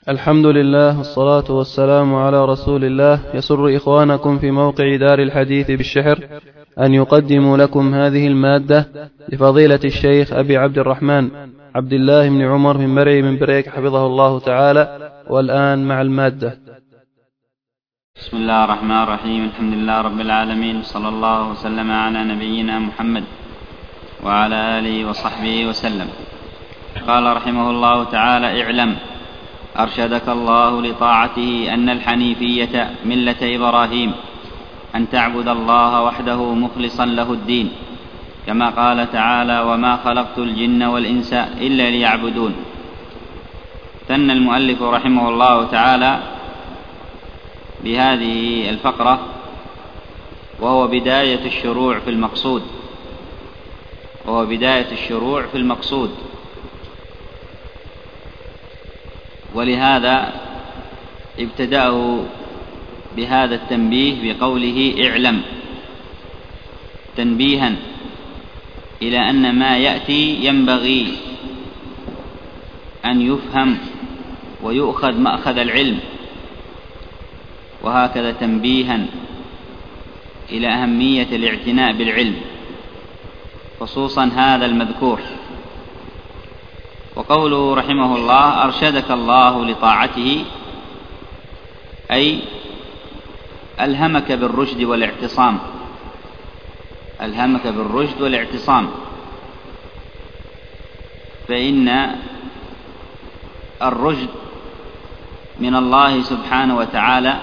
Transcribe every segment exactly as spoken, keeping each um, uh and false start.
الحمد لله والصلاة والسلام على رسول الله. يسر إخوانكم في موقع دار الحديث بالشحر أن يقدموا لكم هذه المادة لفضيلة الشيخ أبي عبد الرحمن عبد الله بن عمر بن مرعي من بريك حفظه الله تعالى. والآن مع المادة. بسم الله الرحمن الرحيم. الحمد لله رب العالمين، صلى الله وسلم على نبينا محمد وعلى آله وصحبه وسلم. قال رحمه الله تعالى: اعلم أرشدك الله لطاعته أن الحنيفية ملة إبراهيم، أن تعبد الله وحده مخلصا له الدين، كما قال تعالى: وما خلقت الجن والإنس إلا ليعبدون. ثنى المؤلف رحمه الله تعالى بهذه الفقرة، وهو بداية الشروع في المقصود وهو بداية الشروع في المقصود ولهذا ابتدأه بهذا التنبيه بقوله: اعلم، تنبيها إلى أن ما يأتي ينبغي أن يفهم ويؤخذ مأخذ العلم، وهكذا تنبيها إلى أهمية الاعتناء بالعلم، خصوصا هذا المذكور. وقوله رحمه الله: أرشدك الله لطاعته، أي ألهمك بالرشد والاعتصام ألهمك بالرشد والاعتصام فإن الرشد من الله سبحانه وتعالى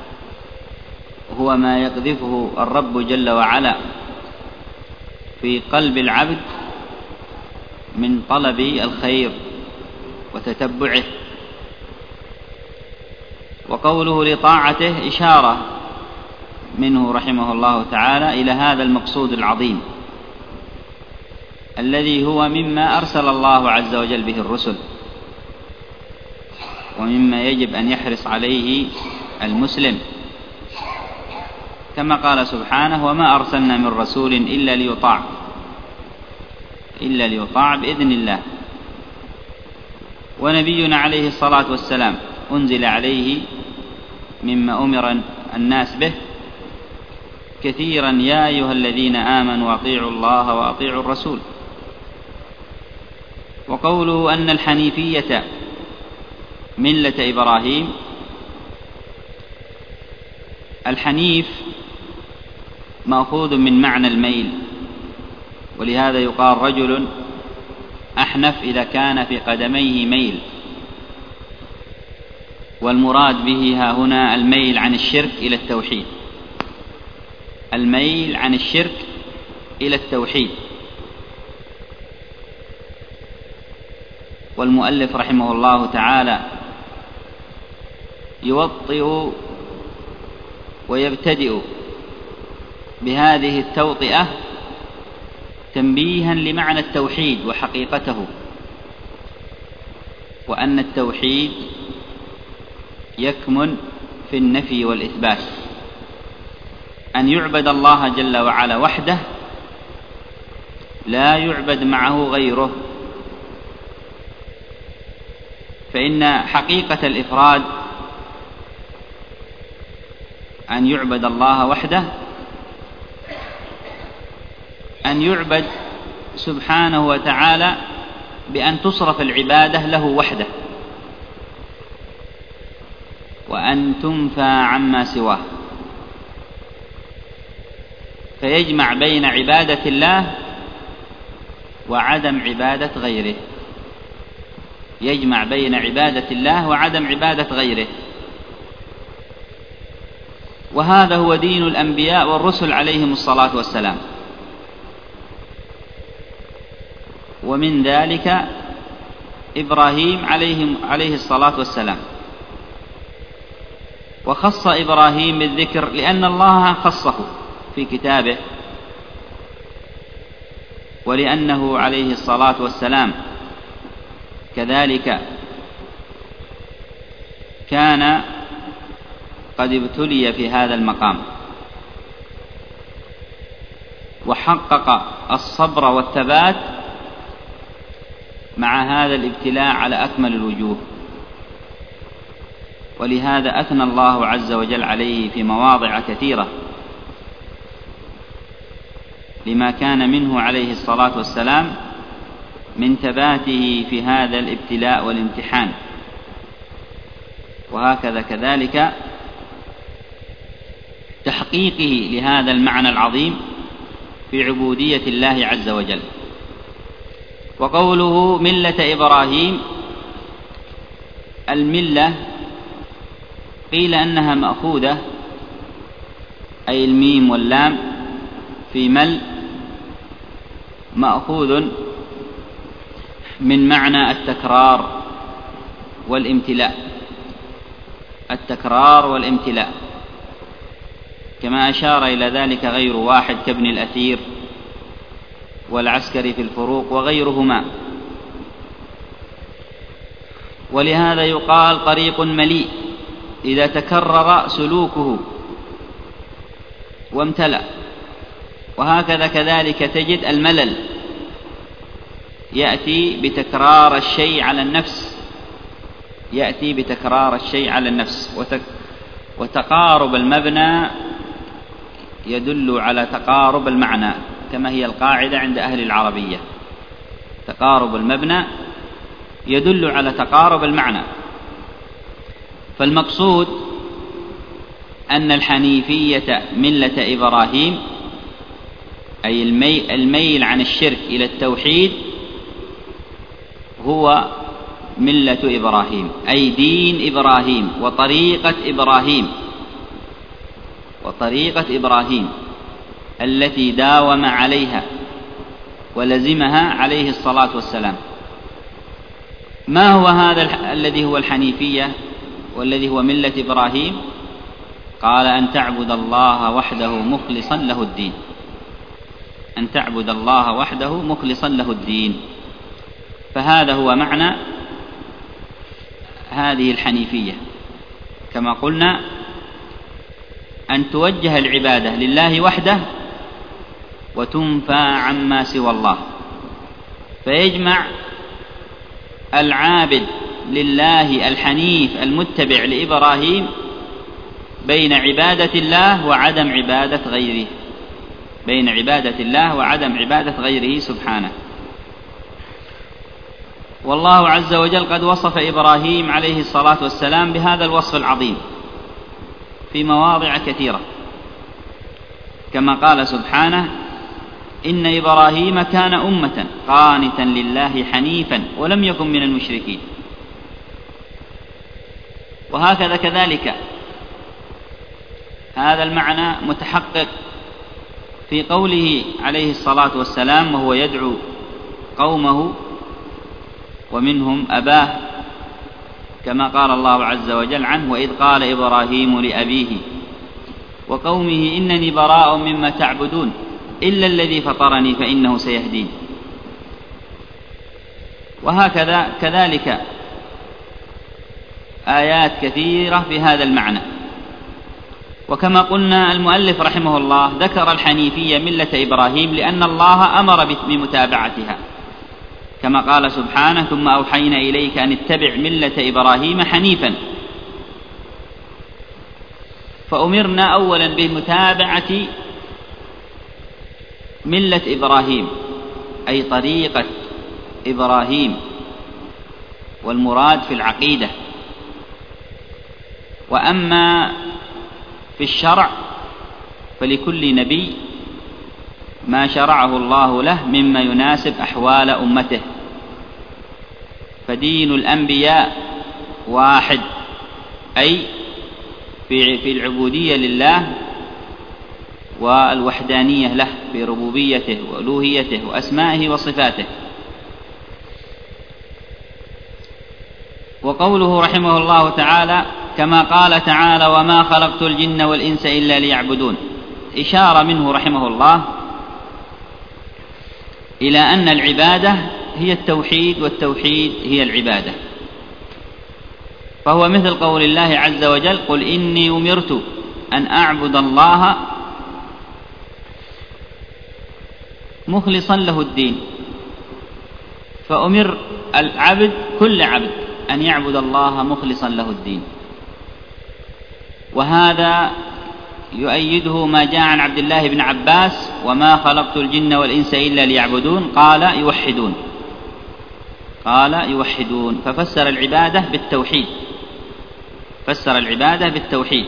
هو ما يقذفه الرب جل وعلا في قلب العبد من طلب الخير وتتبعه. وقوله لطاعته إشارة منه رحمه الله تعالى إلى هذا المقصود العظيم الذي هو مما أرسل الله عز وجل به الرسل، ومما يجب أن يحرص عليه المسلم، كما قال سبحانه: وما أرسلنا من رسول إلا ليطاع إلا ليطاع بإذن الله. ونبينا عليه الصلاة والسلام أنزل عليه مما أمر الناس به كثيرا: يا أيها الذين آمنوا أطيعوا الله وأطيعوا الرسول. وقوله أن الحنيفية ملة إبراهيم، الحنيف مأخوذ من معنى الميل، ولهذا يقال رجل أحنف إذا كان في قدميه ميل، والمراد به ها هنا الميل عن الشرك إلى التوحيد الميل عن الشرك إلى التوحيد. والمؤلف رحمه الله تعالى يوطئ ويبتدئ بهذه التوطئة تنبيها لمعنى التوحيد وحقيقته، وأن التوحيد يكمن في النفي والإثبات، أن يعبد الله جل وعلا وحده، لا يعبد معه غيره. فإن حقيقة الإفراد أن يعبد الله وحده، أن يعبد سبحانه وتعالى بأن تصرف العبادة له وحده، وأن تنفى عما سواه، فيجمع بين عبادة الله وعدم عبادة غيره يجمع بين عبادة الله وعدم عبادة غيره. وهذا هو دين الأنبياء والرسل عليهم الصلاة والسلام. ومن ذلك إبراهيم عليه الصلاة والسلام. وخص إبراهيم بالذكر لأن الله خصه في كتابه، ولأنه عليه الصلاة والسلام كذلك كان قد ابتلي في هذا المقام، وحقق الصبر والثبات مع هذا الابتلاء على أكمل الوجوه. ولهذا أثنى الله عز وجل عليه في مواضع كثيرة لما كان منه عليه الصلاة والسلام من ثباته في هذا الابتلاء والامتحان، وهكذا كذلك تحقيقه لهذا المعنى العظيم في عبودية الله عز وجل. وقوله ملة إبراهيم، الملة قيل أنها مأخوذة، أي الميم واللام في مل مأخوذ من معنى التكرار والامتلاء، التكرار والامتلاء، كما أشار إلى ذلك غير واحد كابن الأثير والعسكري في الفروق وغيرهما. ولهذا يقال طريق مليء إذا تكرر سلوكه وامتلأ. وهكذا كذلك تجد الملل يأتي بتكرار الشيء على النفس، يأتي بتكرار الشيء على النفس. وتقارب المبنى يدل على تقارب المعنى، كما هي القاعدة عند أهل العربية، تقارب المبنى يدل على تقارب المعنى. فالمقصود أن الحنيفية ملة إبراهيم، أي الميل عن الشرك إلى التوحيد، هو ملة إبراهيم، أي دين إبراهيم وطريقة إبراهيم، وطريقة إبراهيم التي داوم عليها ولزمها عليه الصلاة والسلام. ما هو هذا الذي هو الحنيفية والذي هو ملة إبراهيم؟ قال أن تعبد الله وحده مخلصا له الدين، أن تعبد الله وحده مخلصا له الدين. فهذا هو معنى هذه الحنيفية، كما قلنا أن توجه العبادة لله وحده وتنفى عما سوى الله، فيجمع العابد لله الحنيف المتبع لإبراهيم بين عبادة الله وعدم عبادة غيره، بين عبادة الله وعدم عبادة غيره سبحانه. والله عز وجل قد وصف إبراهيم عليه الصلاة والسلام بهذا الوصف العظيم في مواضع كثيرة، كما قال سبحانه: إن إبراهيم كان أمة قانتا لله حنيفا ولم يكن من المشركين. وهكذا كذلك هذا المعنى متحقق في قوله عليه الصلاة والسلام وهو يدعو قومه ومنهم أباه، كما قال الله عز وجل عنه: وإذ قال إبراهيم لأبيه وقومه إنني براء مما تعبدون إلا الذي فطرني فإنه سيهدين. وهكذا كذلك آيات كثيرة في هذا المعنى. وكما قلنا المؤلف رحمه الله ذكر الحنيفية ملة إبراهيم لأن الله أمر بمتابعتها، كما قال سبحانه: ثم أوحينا إليك أن اتبع ملة إبراهيم حنيفا. فأمرنا أولا بمتابعة ملة إبراهيم، أي طريقة إبراهيم، والمراد في العقيدة. وأما في الشرع فلكل نبي ما شرعه الله له مما يناسب أحوال أمته، فدين الأنبياء واحد، أي في العبودية لله والوحدانية له في ربوبيته وألوهيته وأسمائه وصفاته. وقوله رحمه الله تعالى: كما قال تعالى: وما خلقت الجن والإنس إلا ليعبدون، إشارة منه رحمه الله إلى أن العبادة هي التوحيد والتوحيد هي العبادة. فهو مثل قول الله عز وجل: قل إني أمرت أن أعبد الله مخلصا له الدين. فأمر العبد كل عبد أن يعبد الله مخلصا له الدين، وهذا يؤيده ما جاء عن عبد الله بن عباس: وما خلقت الجن والإنس إلا ليعبدون، قال يوحدون، قال يوحدون، ففسر العبادة بالتوحيد، فسر العبادة بالتوحيد،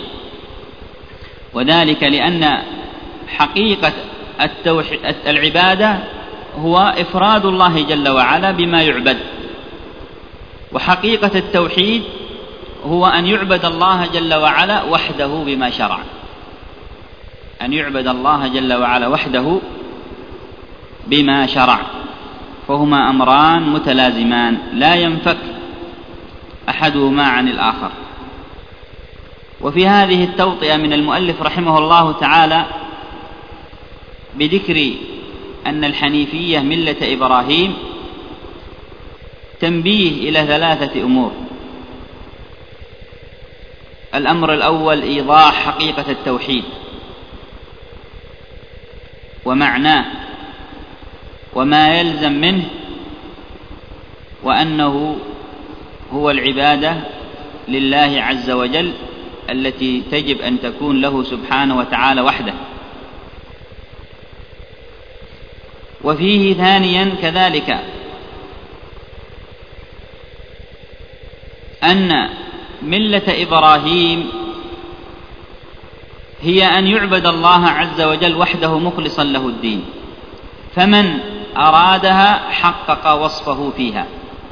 وذلك لأن حقيقة التوحيد العبادة هو إفراد الله جل وعلا بما يعبد، وحقيقة التوحيد هو أن يعبد الله جل وعلا وحده بما شرع، أن يعبد الله جل وعلا وحده بما شرع، فهما أمران متلازمان لا ينفك أحدهما عن الآخر. وفي هذه التوطئة من المؤلف رحمه الله تعالى بذكر أن الحنيفية ملة إبراهيم تنبيه إلى ثلاثة أمور: الأمر الأول إيضاح حقيقة التوحيد ومعناه وما يلزم منه، وأنه هو العبادة لله عز وجل التي تجب أن تكون له سبحانه وتعالى وحده. وفيه ثانيا كذلك أن ملة إبراهيم هي أن يعبد الله عز وجل وحده مخلصا له الدين، فمن أرادها حقق وصفه فيها،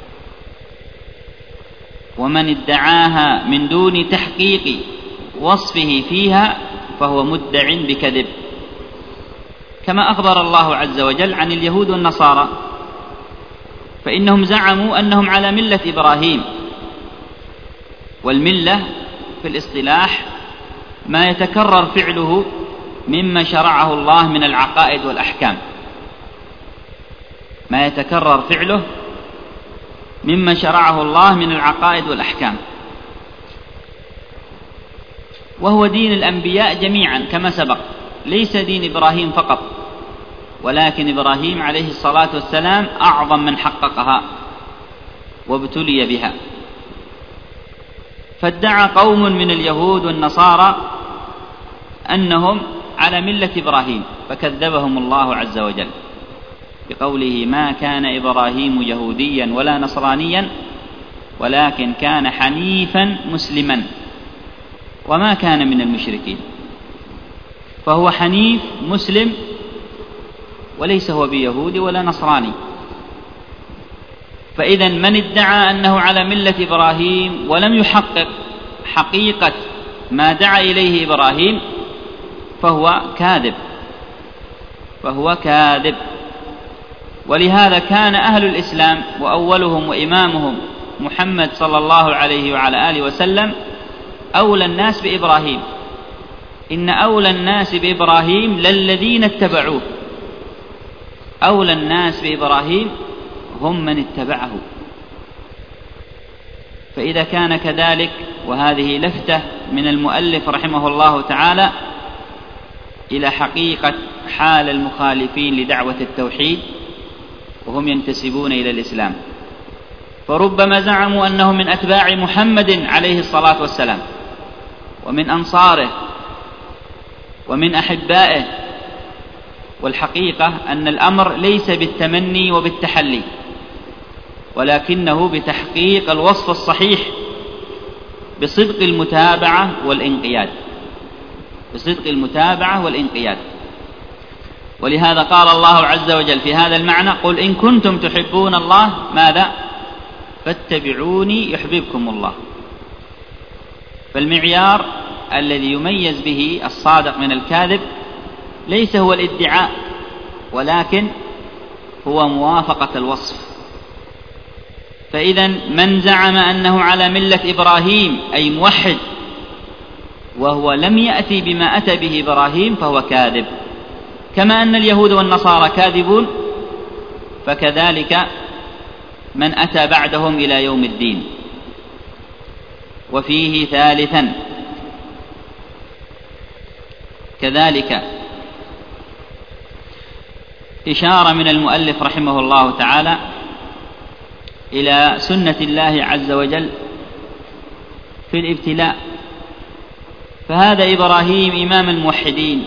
ومن ادعاها من دون تحقيق وصفه فيها فهو مدع بكذب، كما أخبر الله عز وجل عن اليهود والنصارى، فإنهم زعموا أنهم على ملة إبراهيم، والملة في الاصطلاح ما يتكرر فعله مما شرعه الله من العقائد والأحكام، ما يتكرر فعله مما شرعه الله من العقائد والأحكام، وهو دين الأنبياء جميعا كما سبق، ليس دين إبراهيم فقط، ولكن إبراهيم عليه الصلاة والسلام أعظم من حققها وابتلي بها. فادعى قوم من اليهود والنصارى أنهم على ملة إبراهيم، فكذبهم الله عز وجل بقوله: ما كان إبراهيم يهوديا ولا نصرانيا ولكن كان حنيفا مسلما وما كان من المشركين. فهو حنيف مسلم وليس هو بيهودي ولا نصراني. فإذا من ادعى أنه على ملة إبراهيم ولم يحقق حقيقة ما دعا إليه إبراهيم فهو كاذب، فهو كاذب. ولهذا كان أهل الإسلام وأولهم وإمامهم محمد صلى الله عليه وعلى آله وسلم أولى الناس بإبراهيم. إن أولى الناس بإبراهيم للذين اتبعوه، أولى الناس بإبراهيم هم من اتبعه. فإذا كان كذلك، وهذه لفتة من المؤلف رحمه الله تعالى إلى حقيقة حال المخالفين لدعوة التوحيد وهم ينتسبون إلى الإسلام، فربما زعموا أنهم من أتباع محمد عليه الصلاة والسلام ومن أنصاره ومن أحبائه، والحقيقة أن الأمر ليس بالتمني وبالتحلي، ولكنه بتحقيق الوصف الصحيح بصدق المتابعة والانقياد، بصدق المتابعة والانقياد. ولهذا قال الله عز وجل في هذا المعنى: قل إن كنتم تحبون الله ماذا؟ فاتبعوني يحببكم الله. فالمعيار الذي يميز به الصادق من الكاذب ليس هو الادعاء، ولكن هو موافقة الوصف. فإذا من زعم أنه على ملة إبراهيم أي موحد وهو لم يأتي بما أتى به إبراهيم فهو كاذب، كما أن اليهود والنصارى كاذبون، فكذلك من أتى بعدهم إلى يوم الدين. وفيه ثالثا كذلك إشارة من المؤلف رحمه الله تعالى إلى سنة الله عز وجل في الابتلاء، فهذا إبراهيم إمام الموحدين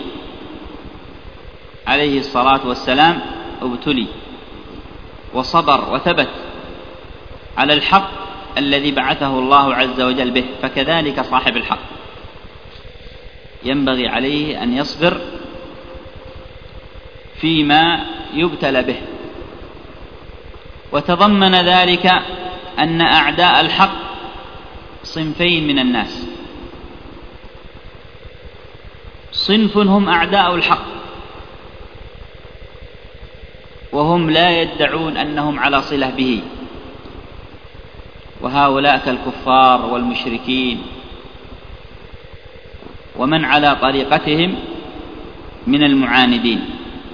عليه الصلاة والسلام ابتلي وصبر وثبت على الحق الذي بعثه الله عز وجل به، فكذلك صاحب الحق ينبغي عليه أن يصبر فيما يبتلى به. وتضمن ذلك أن أعداء الحق صنفين من الناس: صنف هم أعداء الحق وهم لا يدعون أنهم على صلة به، وهؤلاء كالكفار والمشركين ومن على طريقتهم من المعاندين.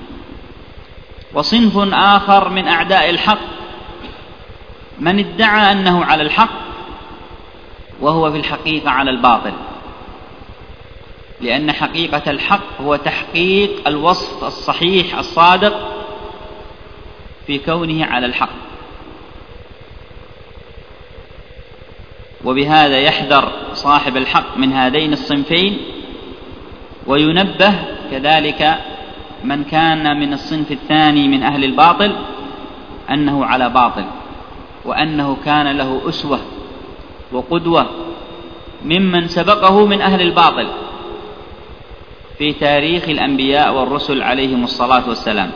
وصنف آخر من أعداء الحق من ادعى أنه على الحق وهو في الحقيقة على الباطل، لأن حقيقة الحق هو تحقيق الوصف الصحيح الصادق في كونه على الحق. وبهذا يحذر صاحب الحق من هذين الصنفين، وينبه كذلك من كان من الصنف الثاني من أهل الباطل أنه على باطل، وأنه كان له أسوة وقدوة ممن سبقه من أهل الباطل في تاريخ الأنبياء والرسل عليهم الصلاة والسلام.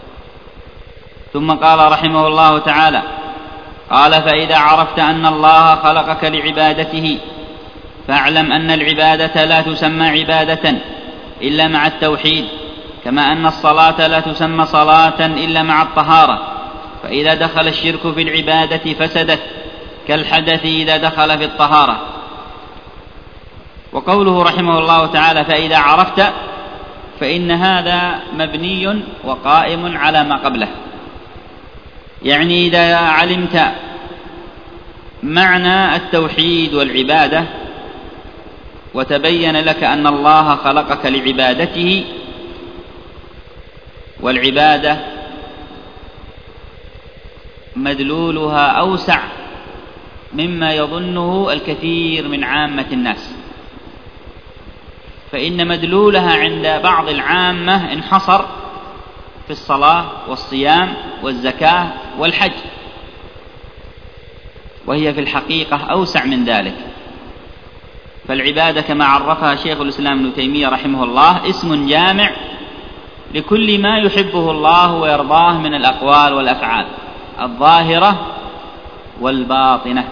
ثم قال رحمه الله تعالى: قال: فإذا عرفت أن الله خلقك لعبادته فاعلم أن العبادة لا تسمى عبادة إلا مع التوحيد، كما أن الصلاة لا تسمى صلاة إلا مع الطهارة، فإذا دخل الشرك في العبادة فسدت كالحدث إذا دخل في الطهارة. وقوله رحمه الله تعالى: فإذا عرفت، فإن هذا مبني وقائم على ما قبله، يعني إذا علمت معنى التوحيد والعبادة وتبين لك أن الله خلقك لعبادته، والعبادة مدلولها أوسع مما يظنه الكثير من عامة الناس، فإن مدلولها عند بعض العامة انحصر في الصلاة والصيام والزكاة والحج، وهي في الحقيقة أوسع من ذلك. فالعبادة كما عرفها شيخ الإسلام ابن تيمية رحمه الله اسم جامع لكل ما يحبه الله ويرضاه من الأقوال والأفعال الظاهرة والباطنة،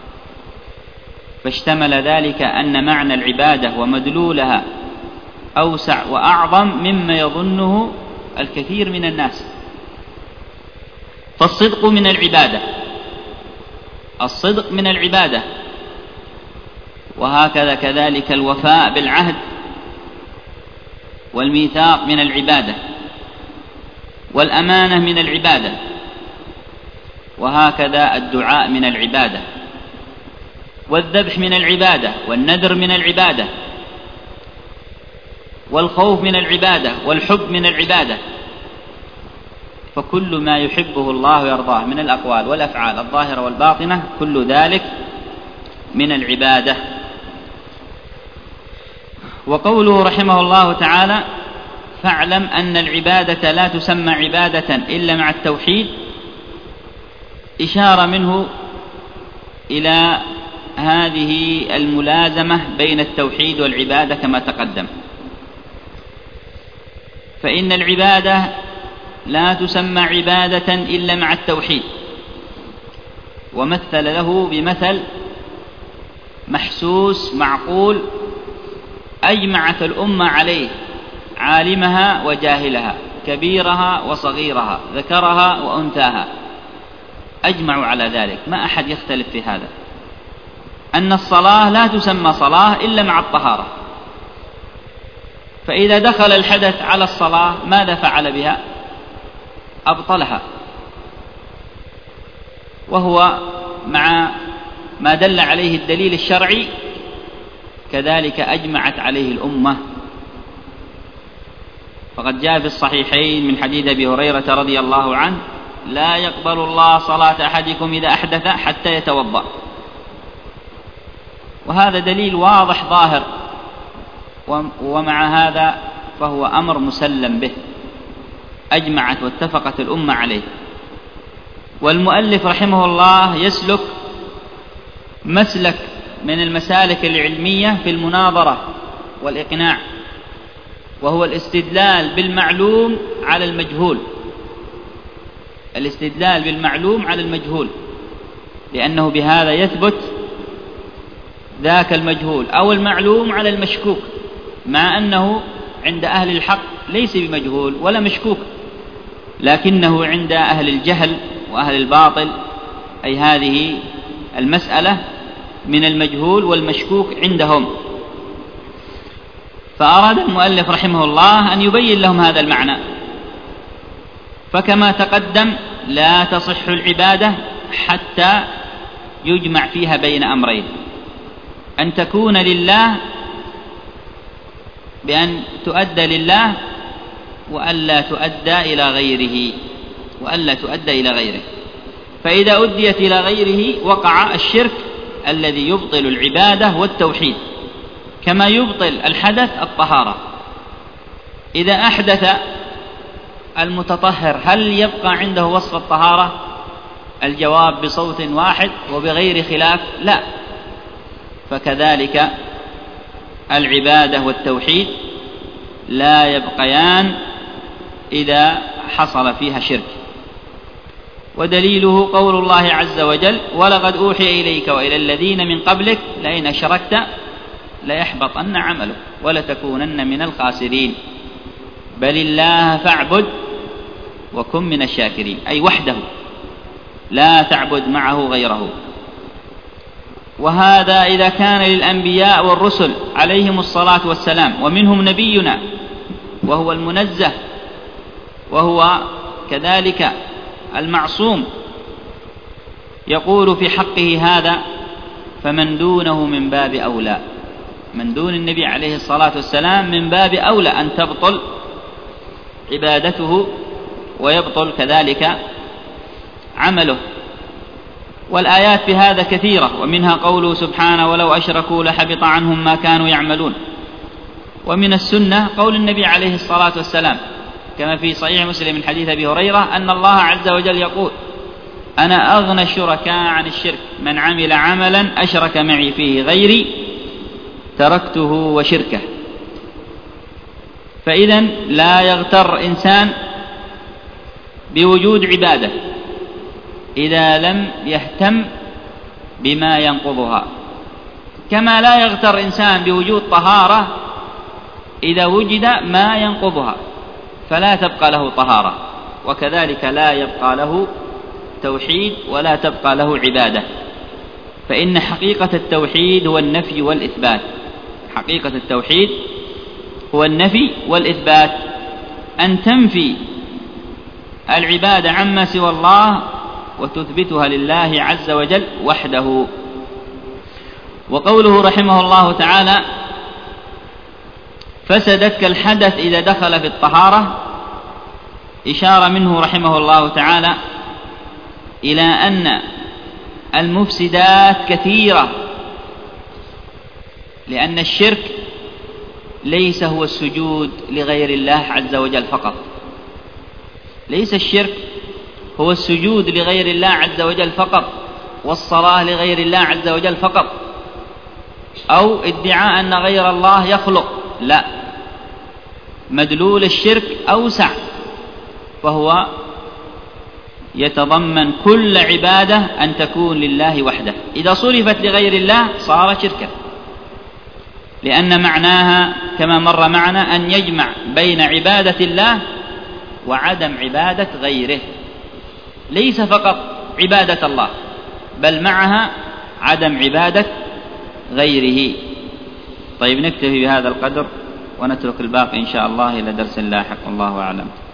فاشتمل ذلك أن معنى العبادة ومدلولها أوسع وأعظم مما يظنه الكثير من الناس. فالصدق من العبادة، الصدق من العبادة، وهكذا كذلك الوفاء بالعهد والميثاق من العبادة، والأمانة من العبادة، وهكذا الدعاء من العبادة، والذبح من العبادة، والنذر من العبادة، والخوف من العبادة، والحب من العبادة. فكل ما يحبه الله ويرضاه من الأقوال والأفعال الظاهرة والباطنة كل ذلك من العبادة. وقوله رحمه الله تعالى: فاعلم أن العبادة لا تسمى عبادة إلا مع التوحيد، إشارة منه إلى هذه الملازمة بين التوحيد والعبادة كما تقدم. فإن العبادة لا تسمى عبادة إلا مع التوحيد، ومثل له بمثل محسوس معقول أجمعت الأمة عليه، عالمها وجاهلها، كبيرها وصغيرها، ذكرها وأنثاها، أجمعوا على ذلك، ما أحد يختلف في هذا، أن الصلاة لا تسمى صلاة إلا مع الطهارة. فإذا دخل الحدث على الصلاة ماذا فعل بها؟ أبطلها، وهو مع ما دل عليه الدليل الشرعي كذلك أجمعت عليه الأمة. فقد جاء في الصحيحين من حديث أبي هريرة رضي الله عنه: لا يقبل الله صلاة أحدكم إذا أحدث حتى يتوضأ. وهذا دليل واضح ظاهر ومع هذا فهو أمر مسلم به، أجمعت واتفقت الأمة عليه. والمؤلف رحمه الله يسلك مسلك من المسالك العلمية في المناظرة والإقناع، وهو الاستدلال بالمعلوم على المجهول، الاستدلال بالمعلوم على المجهول، لأنه بهذا يثبت ذاك المجهول أو المعلوم على المشكوك، مع أنه عند أهل الحق ليس بمجهول ولا مشكوك، لكنه عند أهل الجهل وأهل الباطل أي هذه المسألة من المجهول والمشكوك عندهم. فأراد المؤلف رحمه الله أن يبين لهم هذا المعنى. فكما تقدم لا تصح العبادة حتى يجمع فيها بين أمرين: أن تكون لله بأن تؤدى لله، وألا تؤدى إلى غيره، وألا تؤدى إلى غيره. فإذا أديت إلى غيره وقع الشرك الذي يبطل العبادة والتوحيد، كما يبطل الحدث الطهارة. إذا أحدث المتطهر هل يبقى عنده وصف الطهارة؟ الجواب بصوت واحد وبغير خلاف: لا. فكذلك العبادة والتوحيد لا يبقيان إذا حصل فيها شرك. ودليله قول الله عز وجل: ولقد أوحي إليك وإلى الذين من قبلك لئن أشركت ليحبطن عملك ولتكونن من الخاسرين بل الله فاعبد وكن من الشاكرين، أي وحده لا تعبد معه غيره. وهذا إذا كان للأنبياء والرسل عليهم الصلاة والسلام، ومنهم نبينا وهو المنزه وهو كذلك المعصوم، يقول في حقه هذا: فمن دونه من باب أولى. من دون النبي عليه الصلاة والسلام من باب أولى أن تبطل عبادته ويبطل كذلك عمله. والآيات في هذا كثيرة، ومنها قوله سبحانه: ولو أشركوا لحبط عنهم ما كانوا يعملون. ومن السنة قول النبي عليه الصلاة والسلام كما في صحيح مسلم من حديث أبي هريرة أن الله عز وجل يقول: أنا أغنى الشركاء عن الشرك، من عمل عملا أشرك معي فيه غيري تركته وشركه. فإذن لا يغتر إنسان بوجود عبادة إذا لم يهتم بما ينقضها، كما لا يغتر إنسان بوجود طهارة إذا وجد ما ينقضها فلا تبقى له طهارة، وكذلك لا يبقى له توحيد ولا تبقى له عبادة. فإن حقيقة التوحيد هو النفي والإثبات، حقيقة التوحيد هو النفي والإثبات، أن تنفي العبادة عما سوى الله وتثبتها لله عز وجل وحده. وقوله رحمه الله تعالى: فسدت كالحدث إذا دخل في الطهارة، إشارة منه رحمه الله تعالى إلى أن المفسدات كثيرة، لأن الشرك ليس هو السجود لغير الله عز وجل فقط، ليس الشرك هو السجود لغير الله عز وجل فقط، والصلاة لغير الله عز وجل فقط، أو ادعاء أن غير الله يخلق، لا، مدلول الشرك أوسع، فهو يتضمن كل عبادة أن تكون لله وحده. إذا صرفت لغير الله صار شركا، لأن معناها كما مر معنا أن يجمع بين عبادة الله وعدم عبادة غيره، ليس فقط عبادة الله بل معها عدم عبادة غيره. طيب، نكتفي بهذا القدر ونترك الباقي إن شاء الله إلى درس لاحق، والله أعلم.